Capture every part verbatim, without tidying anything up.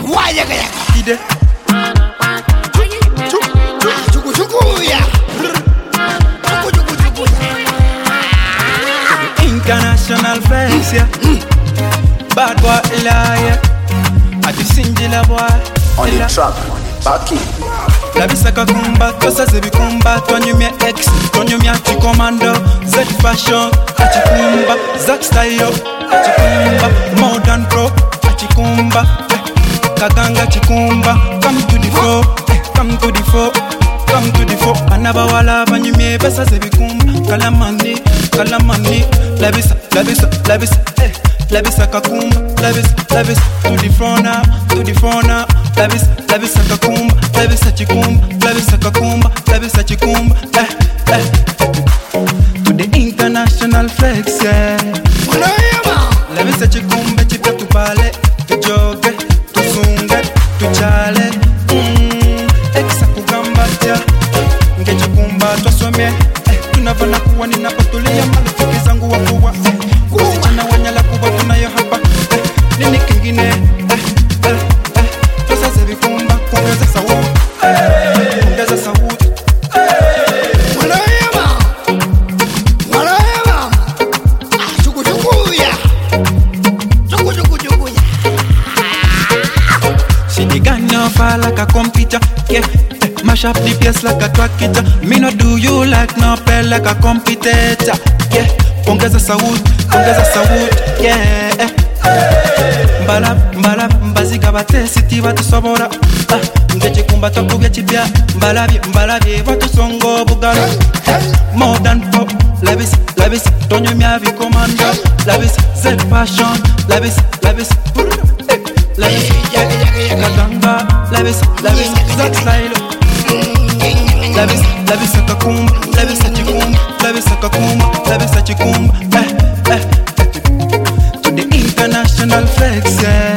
Waya kaya Ide Chuku chuku ya Chuku chuku chuku International flex, yeah. Bad boy, liar. I just sing the boy. On the track, back in. La vie ça kakumba, toi ça c'est bikumba. Toi tu m'es ex, toi tu m'es tu commando. Z fashion, achikumba. Zack style, achikumba. Modern pro, achikumba. Kaganga chikumba. Come to the floor, come to the floor. Come to the floor. Anaba wala banyumye, besa c'est bikumba. Kalamani, kalamani. La vie ça, la vie ça, la vie ça, eh. La vie ça kakumba, la vie ça, la vie ça. To the front now, to the front now. La vie ça, la vie ça kakumba, la vie ça chikumba, la vie ça kakumba, la vie ça chikumba, eh, eh. To the international flex, yeah. La vie ça chikumba, chipe tu pale, tu jogue, tu sunga, tu chale. Mm, exa kugamba tia, nge chikumba tu asomye. Eh, tunavana kuwa ninapatulia malufiki zangu wa kuwa. Eh, kusichana wanyala kuwa tunayo hapa. Eh, nini kingine? Eh, eh, eh. Pesa zevikumba, kuongeza sauti. Eh, kuongeza sauti. Wanaema Wanaema Chuku chuku ya Chuku chuku chuku ya She the gun of fire like a computer, yeah. Mash up the place like a tractor. Me no do you like no play like a competitor, yeah. Ongeza sauti, ongeza sauti, yeah. Mbala, mbala, mbaziga bate siti batu sobora. Ah, ngeche kumba tokuge chibia. Mbalabye, mbalabye batu songo bugalo. Modern pop, labis, labis, tonyo miavi commando. Labis, Z fashion, labis, labis, labis, kaganga, labis, labis, Zack style. Labis, labis kakumba, labis chikumba, labis kakumba, labis chikumba, eh, eh, eh. To the international flex, yeah.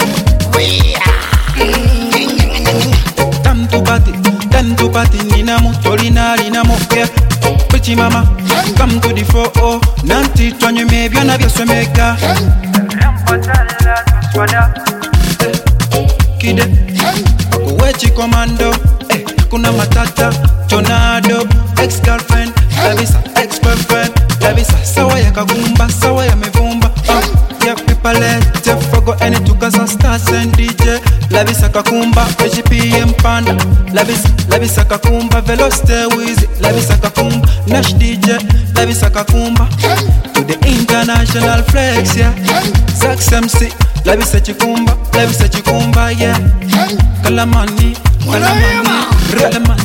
Time to party, time to party, nina mo, torina, nina mo, yeah. Pretty mama, come to the floor, oh. Nanti, tonyo me, biana bia swemeka. Kide, kuwechi commando, eh. Kuna matata, tornado, ex-girlfriend, labisa, ex-boyfriend, labisa, sawa ya kagumba, sawa ya mevumba, uh, yeah, people let you forgot any to Gaza stars and D J, labisa kakumba, H P M panda, labisa, labisa kakumba, Velocity Wheezy, labisa kakumba, Nash D J, labisa kakumba, to the international flex, yeah, Zack M C, labisa chikumba, labisa chikumba, yeah, Kalamani, Kalamani, Kalamani.